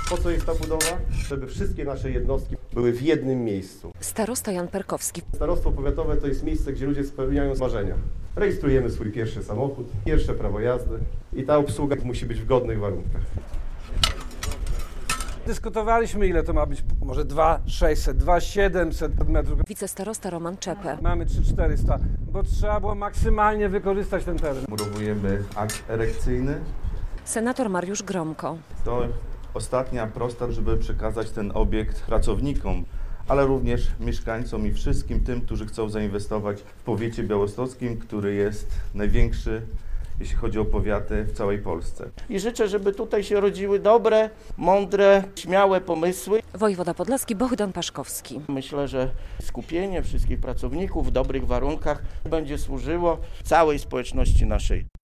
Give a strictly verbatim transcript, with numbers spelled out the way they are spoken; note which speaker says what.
Speaker 1: Po co jest ta budowa? Żeby wszystkie nasze jednostki były w jednym miejscu.
Speaker 2: Starosta Jan Perkowski.
Speaker 1: Starostwo powiatowe to jest miejsce, gdzie ludzie spełniają marzenia. Rejestrujemy swój pierwszy samochód, pierwsze prawo jazdy i ta obsługa musi być w godnych warunkach.
Speaker 3: Dyskutowaliśmy, ile to ma być, może dwa tysiące sześćset, dwa tysiące siedemset metrów.
Speaker 2: Wicestarosta Roman Czepę.
Speaker 3: Mamy trzy tysiące czterysta, bo trzeba było maksymalnie wykorzystać ten teren.
Speaker 4: Murowujemy akt erekcyjny.
Speaker 2: Senator Mariusz Gromko.
Speaker 4: To ostatnia prosta, żeby przekazać ten obiekt pracownikom, ale również mieszkańcom i wszystkim tym, którzy chcą zainwestować w powiecie białostockim, który jest największy, jeśli chodzi o powiaty w całej Polsce.
Speaker 5: I życzę, żeby tutaj się rodziły dobre, mądre, śmiałe pomysły.
Speaker 2: Wojewoda podlaski Bohdan Paszkowski.
Speaker 5: Myślę, że skupienie wszystkich pracowników w dobrych warunkach będzie służyło całej społeczności naszej.